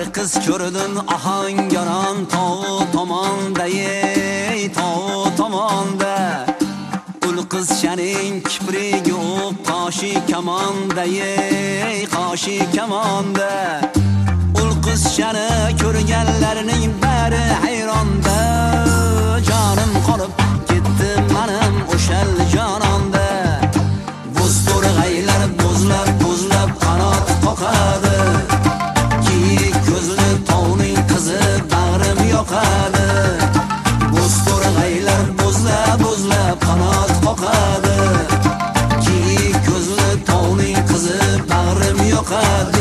qiz ko'rdim ohangaron tog'u tomonda, tog'u tomonda. Ul qiz shaning kiprigi o'q qoshi kamonda, qoshi kamonda. Ul qiz shani ko'rganlarning bari hayronda. Jonim qolib ketdi menim o'shal jononda. Bo'zto'rg'aylar bo'zlab bo'zlab qanot qoqadi. Kiyik ko'zli tovning qizi bag'rim yoqadi. Bo'zto'rg'aylar bo'zlab bo'zlab qanot qoqadi. Kiyik ko'zli tovning qizi bag'rim yoqadi.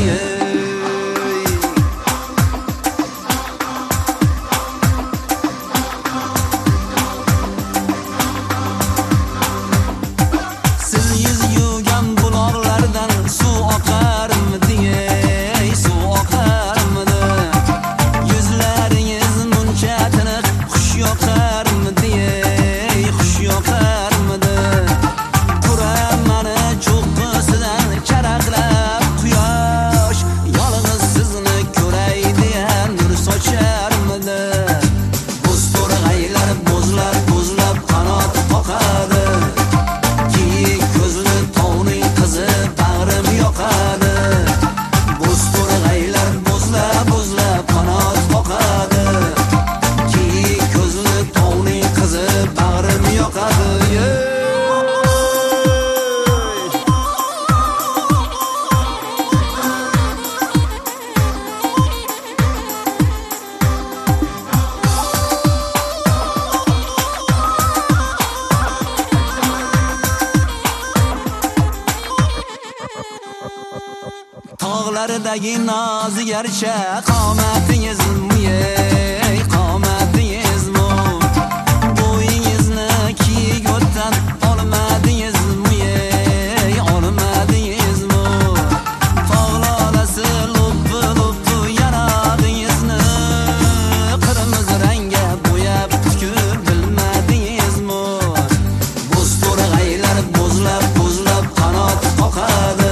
Tog'lardagi nozigarcha qomatingizmi, qomatingizmi? Bo'yingizni kiyik o'tdan olmadingizmi, olmadingizmi? Tog'lolasi luppi luppi yanog'ingizni qirmiz rangga bo'yab tikib bilmadingizmi? Bo'zto'rg'aylar bo'zlab bo'zlab qanot qoqadi.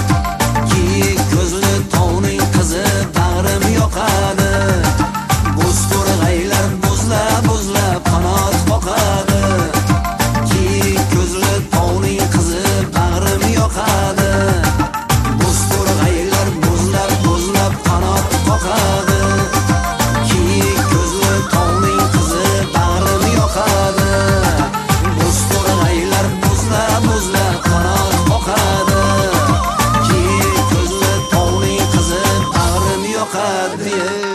Bo'zto'rg'aylar bo'zlab bo'zlab qanot qoqadi. Kiyik ko'zli tovning qizi bag'rim yoqadi. Bo'zto'rg'aylar bo'zlab bo'zlab qanot qoqadi. Kiyik ko'zli tovning qizi bag'rim yoqadi. Bo'zto'rg'aylar bo'zlab bo'zlab qanot qoqadi. Kiyik ko'zli tovning qizi bag'rim yoqadi.